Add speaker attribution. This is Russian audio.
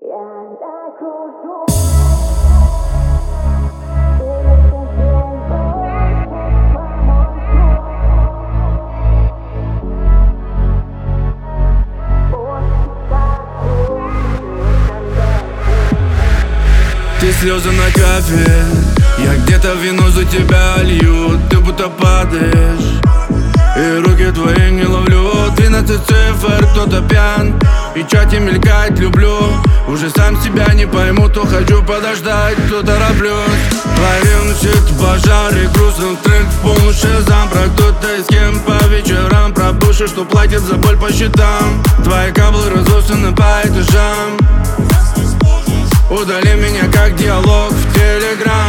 Speaker 1: Ты слезы на кафе, я где-то вино за тебя лью. Ты будто падаешь, и руки твои не ловлю. 12 цифр, кто-то пьян, и чате мелькать люблю. Уже сам себя не пойму, то хочу подождать, то тороплюсь. Твои ревности это пожар, и грустный трек в полночь шазам. Про кто-то и с кем по вечерам, про бывших, что платит за боль по счетам. Твои каблы разосланы по этажам. Удали меня как диалог в Телеграм.